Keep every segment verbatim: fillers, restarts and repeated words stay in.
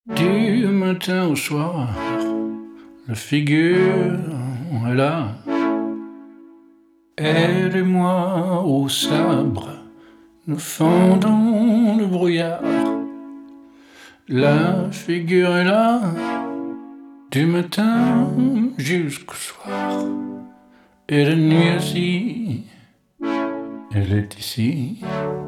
Du matin au soir, la figure est là. Elle et moi au sabre, nous fendons le brouillard. La figure est là, du matin jusqu'au soir. Et la nuit aussi, elle est ici.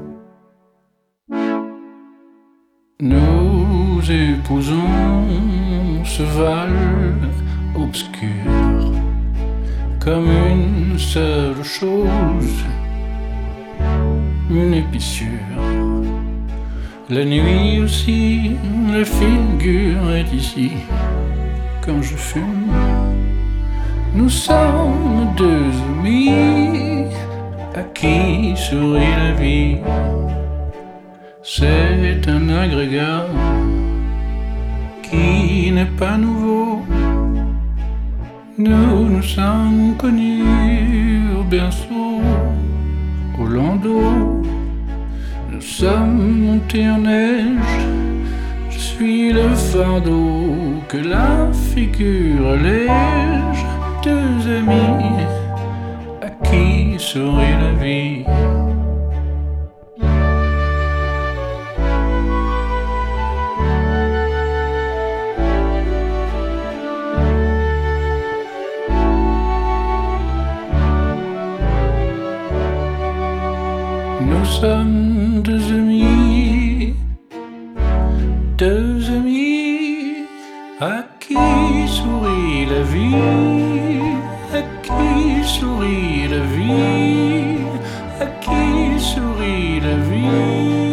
Nous épousons ce val obscur comme une seule chose, une épissure. La nuit aussi, la figure est ici. Quand je fume, nous sommes deux amis à qui sourit la vie. C'est un agrégat qui n'est pas nouveau. Nous nous sommes connus au berceau, au landau. Nous sommes montés en neige. Je suis le fardeau que la figure allège. Deux amis à qui sourit la vie. Nous sommes deux amis, deux amis à qui sourit la vie, à qui sourit la vie, à qui sourit la vie.